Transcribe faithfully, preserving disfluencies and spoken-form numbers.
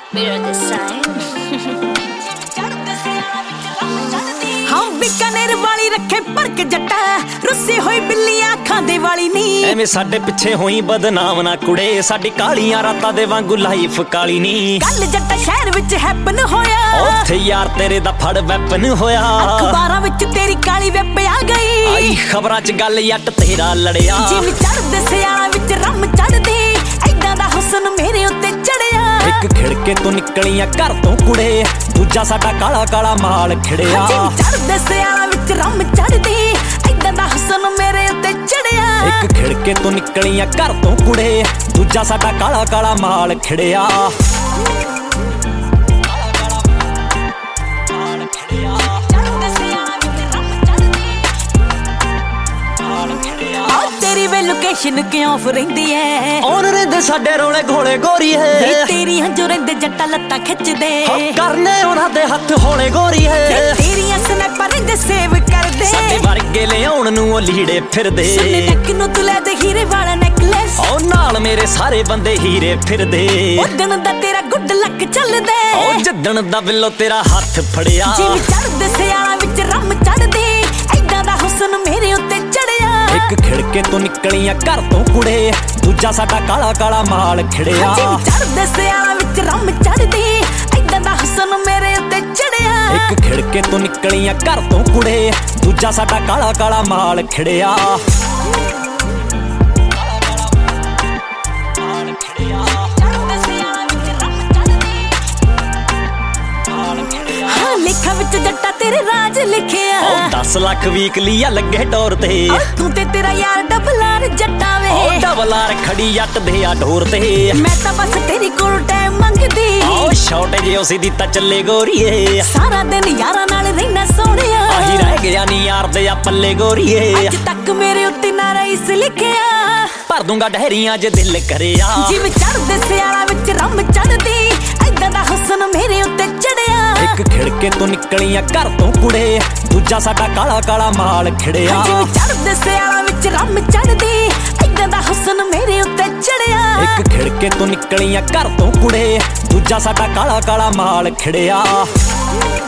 Mirror the sign. हाँ बीकानेर वाली रखे परक जट्टा रुस्सी होई बिल्लियां खांदे वाली नी ਐਵੇਂ ਸਾਡੇ ਪਿੱਛੇ ਹੋਈ ਬਦਨਾਮ ਨਾ ਕੁੜੇ ਸਾਡੀ ਕਾਲੀਆਂ ਰਾਤਾਂ ਦੇ ਵਾਂਗੂ ਲਾਈਫ ਕਾਲੀ ਨੀ ਗੱਲ ਜੱਟਾ ਸ਼ਹਿਰ ਵਿੱਚ ਹੈਪਨ ਹੋਇਆ ਉੱਥੇ ਯਾਰ ਤੇਰੇ ਦਾ ਫੜ ਵੈਪਨ ਹੋਇਆ ਅਖਬਾਰਾਂ ਵਿੱਚ ਤੇਰੀ ਕਾਲੀ ਵੈਪ ਆ ਗਈ ਆਈ ਖਬਰਾਂ 'ਚ ਗੱਲ ਯੱਟ ਤੇਰਾ ਲੜਿਆ ਜਿਵੇਂ ਚੜਦੇ ਸਿਆਲਾਂ ਵਿੱਚ ਰੰਮ ਚੜਦੀ ਐਦਾਂ ਦਾ ਹੁਸਨ ਮੇਰੇ ਉੱਤੇ ਚੜਿਆ ਇੱਕ ਖਿੜਕੇ ਤੋਂ ਨਿਕਲੀਆਂ ਘਰ ਤੋਂ ਕੁੜੇ ਦੂਜਾ ਸਾਡਾ ਕਾਲਾ ਕਾਲਾ ਮਾਲ ਖਿੜਿਆ ਜਿਵੇਂ ਚੜਦੇ ਸਿਆਲਾਂ ਵਿੱਚ ਰੰਮ ਚੜਦੀ ਐਦਾਂ ਦਾ ਹੁਸਨ ਮੇਰੇ ਉੱਤੇ ਚੜਿਆ ਇੱਕ ਖਿੜਕੇ ਤੋਂ ਨਿਕਲੀਆਂ ਘਰ ਤੋਂ ਕੁੜੇ ਦੂਜਾ ਸਾਡਾ ਕਾਲਾ ਕਾਲਾ ਮਾਲ ਖਿੜਿਆ ਲੋਕੇਸ਼ਨ ਕਿਉਂ ਆਫ ਰਹਿੰਦੀ ਐ ਔਰ ਰਹਿੰਦੇ ਸਾਡੇ ਰੋਲੇ ਘੋਲੇ ਗੋਰੀ ਹੈ ਤੇਰੀ ਹੰਝੂ ਰਹਿੰਦੇ ਜੱਟਾ ਲੱਤਾਂ ਖਿੱਚਦੇ ਕਰਨੇ ਉਹਨਾਂ ਦੇ ਹੱਥ ਹੋਲੇ ਗੋਰੀ ਹੈ ਤੇਰੀਆਂ ਸਨੈਪਰ ਰਹਿੰਦੇ ਸੇਵ ਕਰਦੇ ਸਾਡੇ ਵਰਗੇ ਲਿਆਉਣ ਨੂੰ ਉਹ ਲੀੜੇ ਫਿਰਦੇ ਸੁਣੇ ਨੱਕ ਨੂੰ ਤੂੰ ਲੈ ਦੇ ਹੀਰੇ ਵਾਲਾ ਨੈਕਲੈਸ ਉਹ ਨਾਲ ਮੇਰੇ ਸਾਰੇ ਬੰਦੇ ਹੀਰੇ ਫਿਰਦੇ ਉਦਣ ਦਾ ਤੇਰਾ ਗੁੱਡ ਲੱਕ ਚੱਲਦਾ ਉਹ ਜੱਦਣ ਦਾ ਬਿੱਲੋ ਤੇਰਾ ਹੱਥ ਫੜਿਆ ਜਿਵੇਂ ਚੜਦੇ ਸਿਆਲਾਂ ਵਿੱਚ ਰੰਮ ਚੜਦੀ ਐਦਾਂ ਦਾ ਹੁਸਨ ਮੇਰੇ ਉੱਤੇ ਚੜਿਆ ਇੱਕ ਖਿੜਕੇ ਤੋਂ ਨਿਕਲੀਆਂ ਘਰ ਤੋਂ ਕੁੜੇ ਦੂਜਾ ਸਾਡਾ ਕਾਲਾ ਕਾਲਾ ਮਾਲ ਖਿੜਿਆ ਜਿਵੇਂ ਚੜਦੇ ਸਿਆਲਾਂ ਵਿੱਚ ਰੰਮ ਚੜਦੀ ਐਦਾਂ ਦਾ ਹੁਸਨ ਮੇਰੇ ਉੱਤੇ ਚੜਿਆ ਇੱਕ ਖਿੜਕੇ ਤੋਂ ਨਿਕਲੀਆਂ ਘਰ ਤੋਂ ਕੁੜੇ ਦੂਜਾ ਸਾਡਾ ਕਾਲਾ ਕਾਲਾ ਮਾਲ ਖਿੜਿਆ ਲਿਖਾਂ ਵਿੱਚ ਜੱਟਾ ਤੇਰੇ ਰਾਜ ਲਿਖਿਆ ਉਹ ਦਸ ਲੱਖ ਵੀਕਲੀ ਆ ਲੱਗੇ ਟੌਰ ਤੇ ਤੂੰ ਤੇ ਤੇਰਾ ਯਾਰ ਡਬਲਾਰ ਜੱਟਾ ਵੇ ਉਹ ਡਬਲਾਰ ਖੜੀ ਜੱਟ ਦੇ ਆ ਢੋਰ ਤੇ ਮੈਂ ਤਾਂ ਬਸ ਤੇਰੀ ਕੋਲ ਟਾਈਮ ਮੰਗਦੀ ਉਹ ਛੋਟੇ ਜਿਹੇ ਉਸੇ ਦੀ ਤਾਂ ਚੱਲੇ ਗੋਰੀਏ ਸਾਰਾ ਦਿਨ ਯਾਰਾਂ ਨਾਲ ਰਹਿਣਾ ਸੋਹਣਿਆ ਆਹੀ ਰਹਿ ਗਿਆ ਨੀ ਯਾਰ ਦੇ ਆ ਪੱਲੇ ਗੋਰੀਏ ਅੱਜ ਤੱਕ ਮੇਰੇ ਉੱਤੇ ਨਾ ਰਈਸ ਲਿਖਿਆ ਭਰ ਦੂੰਗਾ ਡਹਿਰੀਆਂ ਜੇ ਦਿਲ ਕਰਿਆ ਜਿਵੇਂ ਚੜਦੇ ਸਿਆਲਾਂ ਵਿੱਚ ਰੰਮ ਚੜਦੀ ਐਦਾਂ ਦਾ ਹੁਸਨ ਮੇਰੇ ਉੱਤੇ ਚੜਿਆ ਇੱਕ ਖਿੜਕੇ ਤੋਂ ਨਿਕਲੀਆਂ ਘਰ ਤੋਂ ਕੁੜੇ ਦੂਜਾ ਸਾਡਾ ਕਾਲਾ ਕਾਲਾ ਮਾਲ ਖਿੜਿਆ ਜਿਵੇਂ ਚੜਦੇ ਸਿਆਲਾਂ ਵਿੱਚ ਰੰਮ ਚੜਦੀ ਐਦਾਂ ਦਾ ਹੁਸਨ ਮੇਰੇ ਉੱਤੇ ਚੜਿਆ ਇੱਕ ਖਿੜਕੇ ਤੋਂ ਨਿਕਲੀਆਂ ਘਰ ਤੋਂ ਕੁੜੇ ਦੂਜਾ ਸਾਡਾ ਕਾਲਾ ਕਾਲਾ ਮਾਲ ਖਿੜਿਆ